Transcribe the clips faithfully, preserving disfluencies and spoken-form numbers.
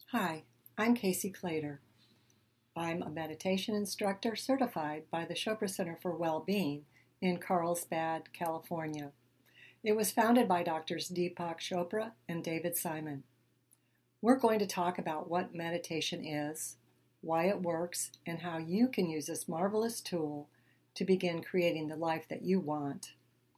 Hi, I'm Casey Clater. I'm a meditation instructor certified by the Chopra Center for Well-Being in Carlsbad, California. It was founded by Doctors Deepak Chopra and David Simon. We're going to talk about what meditation is, why it works, and how you can use this marvelous tool to begin creating the life that you want.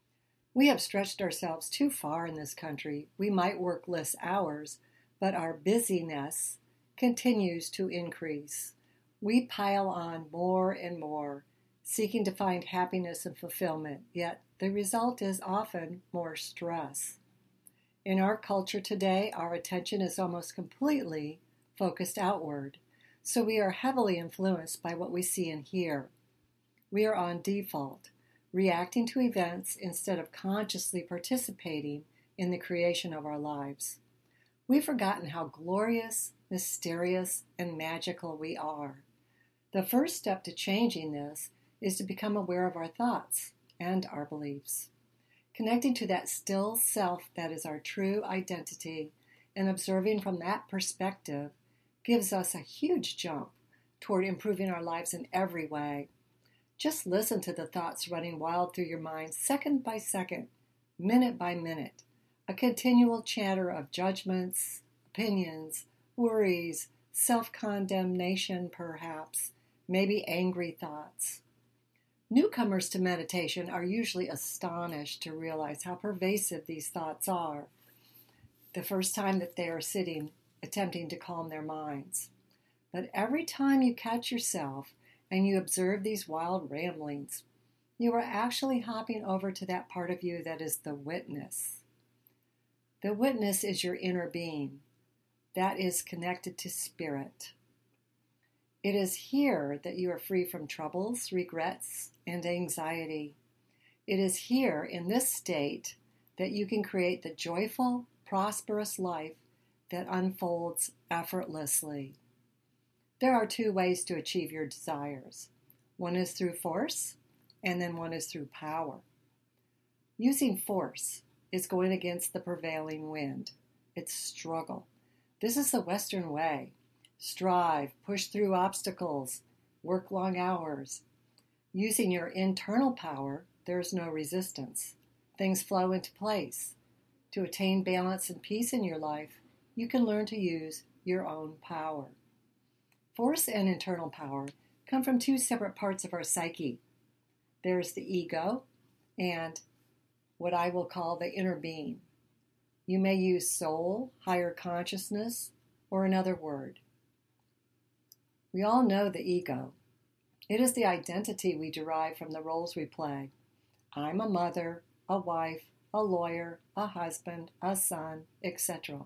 We have stretched ourselves too far in this country. We might work less hours, but our busyness continues to increase. We pile on more and more, seeking to find happiness and fulfillment, yet the result is often more stress. In our culture today, our attention is almost completely focused outward, so we are heavily influenced by what we see and hear. We are on default, reacting to events instead of consciously participating in the creation of our lives. We've forgotten how glorious, mysterious, and magical we are. The first step to changing this is to become aware of our thoughts and our beliefs. Connecting to that still self that is our true identity and observing from that perspective gives us a huge jump toward improving our lives in every way. Just listen to the thoughts running wild through your mind second by second, minute by minute. A continual chatter of judgments, opinions, worries, self-condemnation perhaps, maybe angry thoughts. Newcomers to meditation are usually astonished to realize how pervasive these thoughts are the first time that they are sitting, attempting to calm their minds. But every time you catch yourself and you observe these wild ramblings, you are actually hopping over to that part of you that is the witness. The witness is your inner being. That is connected to spirit. It is here that you are free from troubles, regrets, and anxiety. It is here, in this state, that you can create the joyful, prosperous life that unfolds effortlessly. There are two ways to achieve your desires. One is through force, and then one is through power. Using force is going against the prevailing wind. It's struggle. This is the Western way. Strive, push through obstacles, work long hours. Using your internal power, there is no resistance. Things flow into place. To attain balance and peace in your life, you can learn to use your own power. Force and internal power come from two separate parts of our psyche. There's the ego and what I will call the inner being. You may use soul, higher consciousness, or another word. We all know the ego. It is the identity we derive from the roles we play. I'm a mother, a wife, a lawyer, a husband, a son, et cetera.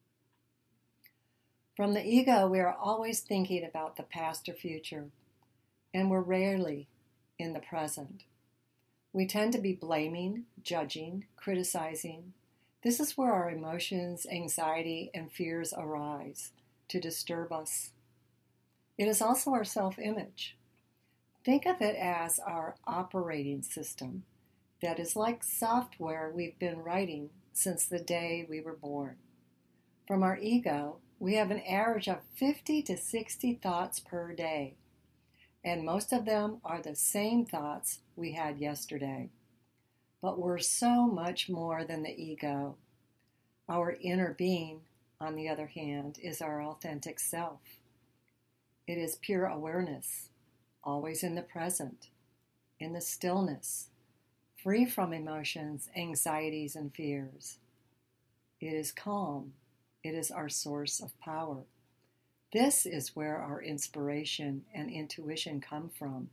From the ego, we are always thinking about the past or future, and we're rarely in the present. We tend to be blaming, judging, criticizing. This is where our emotions, anxiety, and fears arise to disturb us. It is also our self-image. Think of it as our operating system that is like software we've been writing since the day we were born. From our ego, we have an average of fifty to sixty thoughts per day, and most of them are the same thoughts we had yesterday. But we're so much more than the ego. Our inner being, on the other hand, is our authentic self. It is pure awareness, always in the present, in the stillness, free from emotions, anxieties, and fears. It is calm. It is our source of power. This is where our inspiration and intuition come from.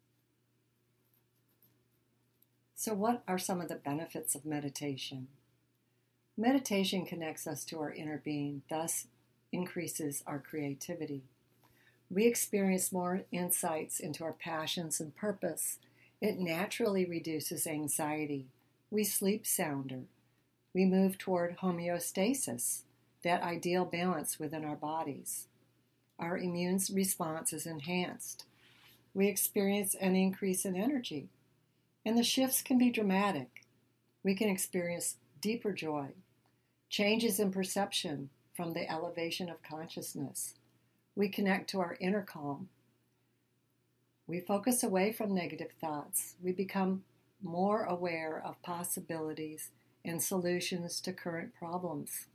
So what are some of the benefits of meditation? Meditation connects us to our inner being, thus increases our creativity. We experience more insights into our passions and purpose. It naturally reduces anxiety. We sleep sounder. We move toward homeostasis, that ideal balance within our bodies. Our immune response is enhanced. We experience an increase in energy, and the shifts can be dramatic. We can experience deeper joy, changes in perception, from the elevation of consciousness. We connect to our inner calm. We focus away from negative thoughts. We become more aware of possibilities and solutions to current problems.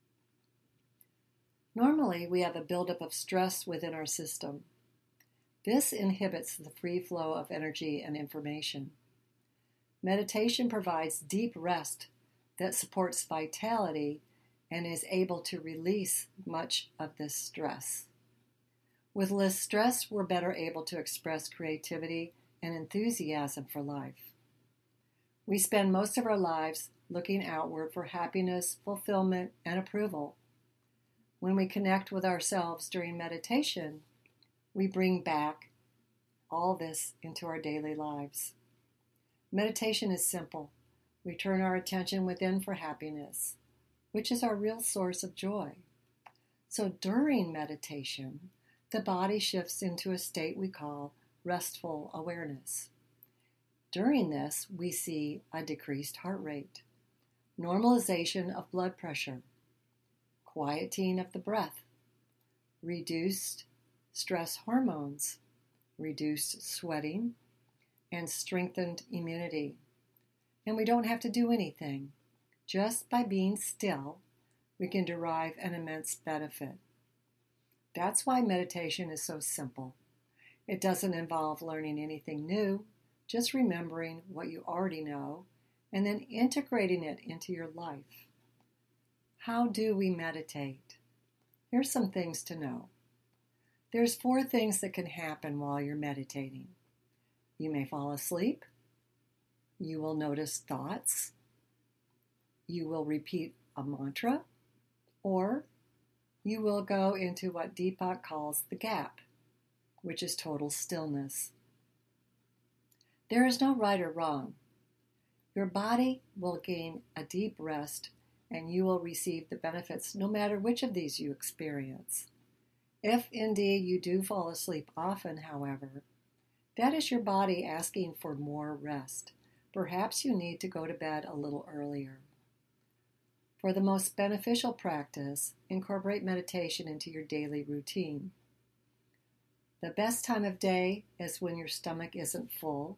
Normally, we have a buildup of stress within our system. This inhibits the free flow of energy and information. Meditation provides deep rest that supports vitality and is able to release much of this stress. With less stress, we're better able to express creativity and enthusiasm for life. We spend most of our lives looking outward for happiness, fulfillment, and approval. When we connect with ourselves during meditation, we bring back all this into our daily lives. Meditation is simple. We turn our attention within for happiness, which is our real source of joy. So during meditation, the body shifts into a state we call restful awareness. During this, we see a decreased heart rate, normalization of blood pressure, quieting of the breath, reduced stress hormones, reduced sweating, and strengthened immunity. And we don't have to do anything. Just by being still, we can derive an immense benefit. That's why meditation is so simple. It doesn't involve learning anything new, just remembering what you already know and then integrating it into your life. How do we meditate? Here's some things to know. There's four things that can happen while you're meditating. You may fall asleep. You will notice thoughts. You will repeat a mantra. Or you will go into what Deepak calls the gap, which is total stillness. There is no right or wrong. Your body will gain a deep rest and you will receive the benefits no matter which of these you experience. If indeed you do fall asleep often, however, that is your body asking for more rest. Perhaps you need to go to bed a little earlier. For the most beneficial practice, incorporate meditation into your daily routine. The best time of day is when your stomach isn't full,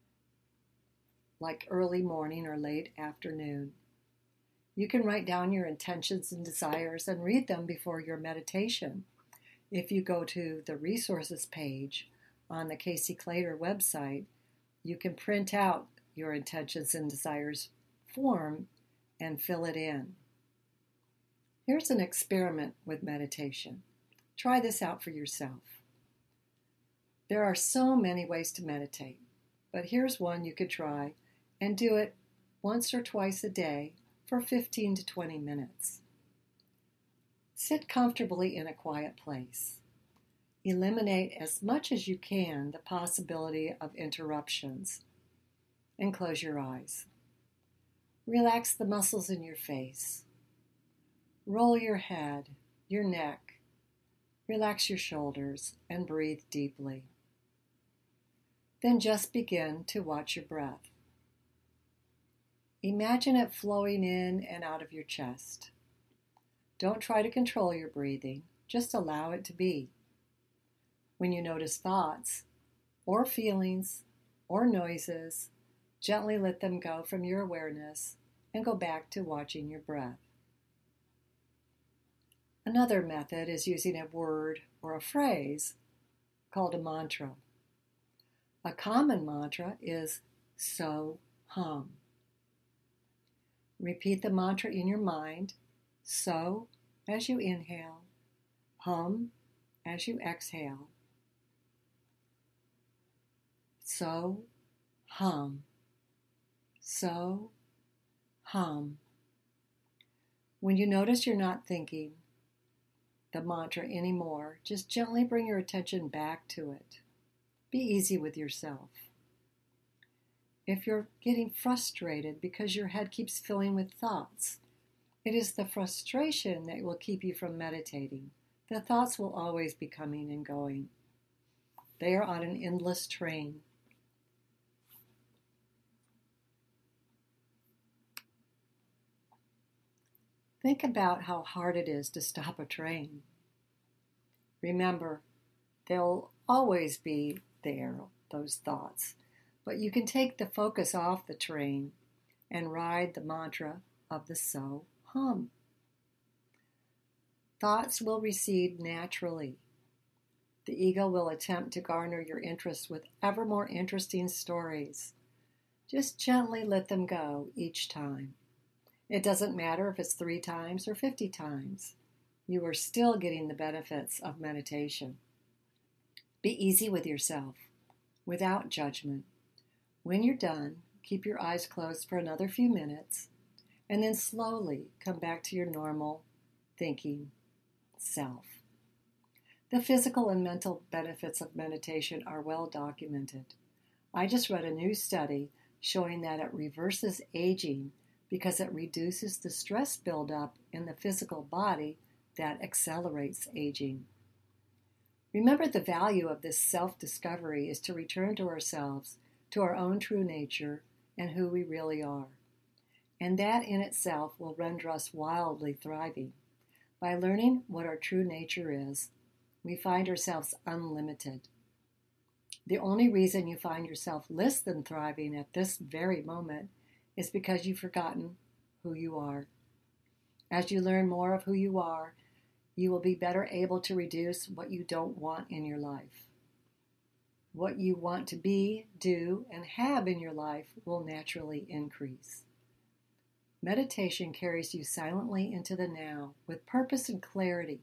like early morning or late afternoon. You can write down your intentions and desires and read them before your meditation. If you go to the resources page on the Casey Clater website, you can print out your intentions and desires form and fill it in. Here's an experiment with meditation. Try this out for yourself. There are so many ways to meditate, but here's one you could try and do it once or twice a day for fifteen to twenty minutes. Sit comfortably in a quiet place. Eliminate as much as you can the possibility of interruptions and close your eyes. Relax the muscles in your face. Roll your head, your neck. Relax your shoulders and breathe deeply. Then just begin to watch your breath. Imagine it flowing in and out of your chest. Don't try to control your breathing, just allow it to be. When you notice thoughts, or feelings, or noises, gently let them go from your awareness and go back to watching your breath. Another method is using a word or a phrase called a mantra. A common mantra is so hum. Repeat the mantra in your mind, so as you inhale, hum as you exhale. So hum, so hum. When you notice you're not thinking the mantra anymore, just gently bring your attention back to it. Be easy with yourself. If you're getting frustrated because your head keeps filling with thoughts, it is the frustration that will keep you from meditating. The thoughts will always be coming and going. They are on an endless train. Think about how hard it is to stop a train. Remember, they'll always be there, those thoughts, but you can take the focus off the train and ride the mantra of the so hum. Thoughts will recede naturally. The ego will attempt to garner your interest with ever more interesting stories. Just gently let them go each time. It doesn't matter if it's three times or fifty times. You are still getting the benefits of meditation. Be easy with yourself, without judgment. When you're done, keep your eyes closed for another few minutes, and then slowly come back to your normal thinking self. The physical and mental benefits of meditation are well documented. I just read a new study showing that it reverses aging because it reduces the stress buildup in the physical body that accelerates aging. Remember, the value of this self-discovery is to return to ourselves, to our own true nature, and who we really are. And that in itself will render us wildly thriving. By learning what our true nature is, we find ourselves unlimited. The only reason you find yourself less than thriving at this very moment is because you've forgotten who you are. As you learn more of who you are, you will be better able to reduce what you don't want in your life. What you want to be, do, and have in your life will naturally increase. Meditation carries you silently into the now with purpose and clarity.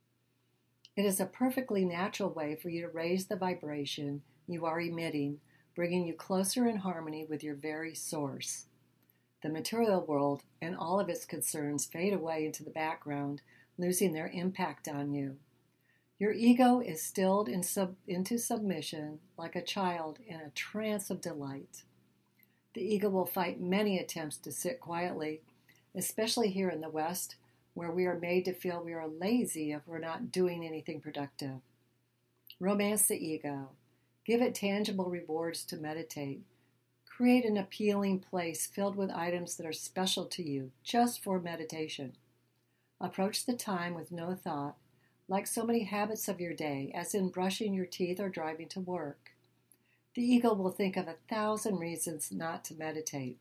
It is a perfectly natural way for you to raise the vibration you are emitting, bringing you closer in harmony with your very source. The material world and all of its concerns fade away into the background, losing their impact on you. Your ego is stilled in sub- into submission like a child in a trance of delight. The ego will fight many attempts to sit quietly, especially here in the West, where we are made to feel we are lazy if we're not doing anything productive. Romance the ego. Give it tangible rewards to meditate. Create an appealing place filled with items that are special to you, just for meditation. Approach the time with no thought, like so many habits of your day, as in brushing your teeth or driving to work. The ego will think of a thousand reasons not to meditate.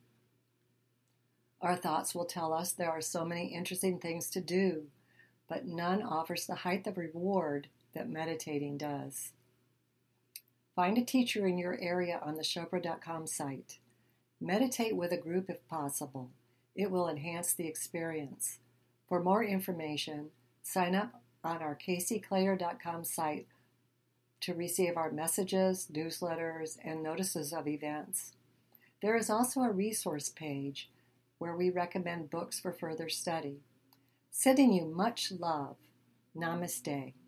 Our thoughts will tell us there are so many interesting things to do, but none offers the height of reward that meditating does. Find a teacher in your area on the Chopra dot com site. Meditate with a group if possible. It will enhance the experience. For more information, sign up on our Casey Clater dot com site to receive our messages, newsletters, and notices of events. There is also a resource page where we recommend books for further study. Sending you much love. Namaste.